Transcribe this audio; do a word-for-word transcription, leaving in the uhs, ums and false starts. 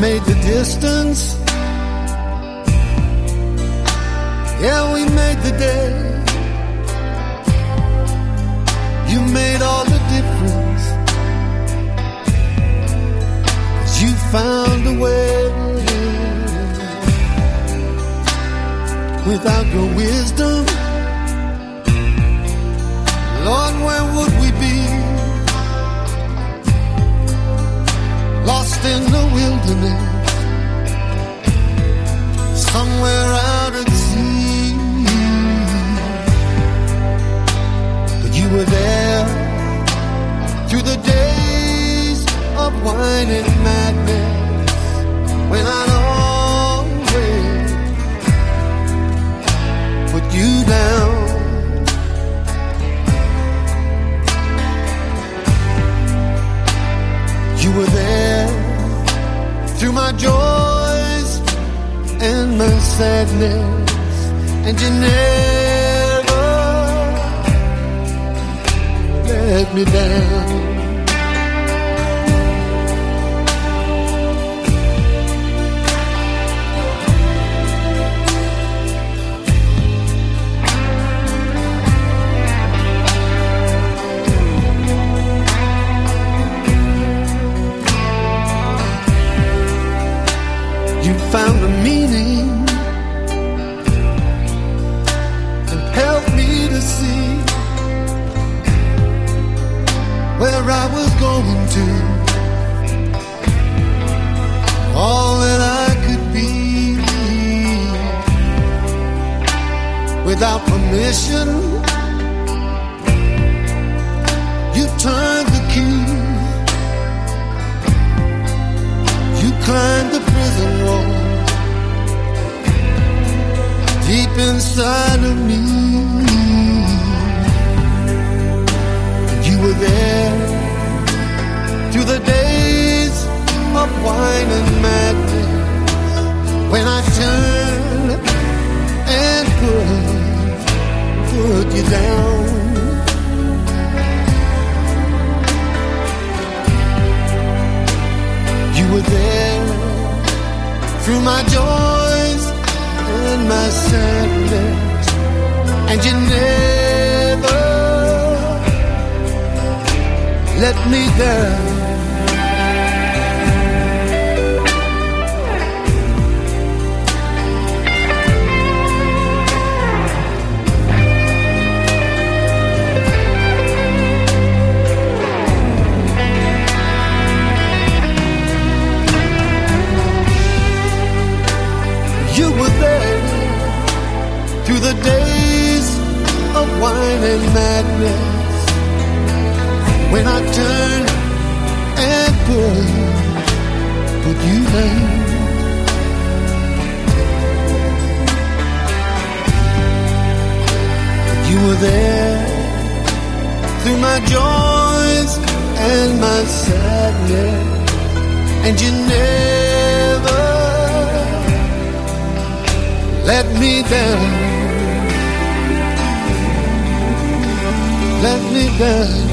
made the distance. Yeah, we made the day. You made all the difference. 'Cause you found a way. Without your wisdom, Lord, where would we be? Lost in the wilderness, somewhere out at sea. But you were there through the days of wine and madness, when I'd always put you down. You were there through my joys and my sadness, and you never let me down. You found a meaning and helped me to see where I was going to, all that I could be. Without permission, you turned the key. You climbed the prison wall deep inside of me. You were there through the days of wine and madness, when I turned and put, put you down. You were there through my joys and my sadness, and you never let me down. You were there through the days of wine and madness, when I turned and put, put you down. You were there through my joys and my sadness, and you never let me down, let me down.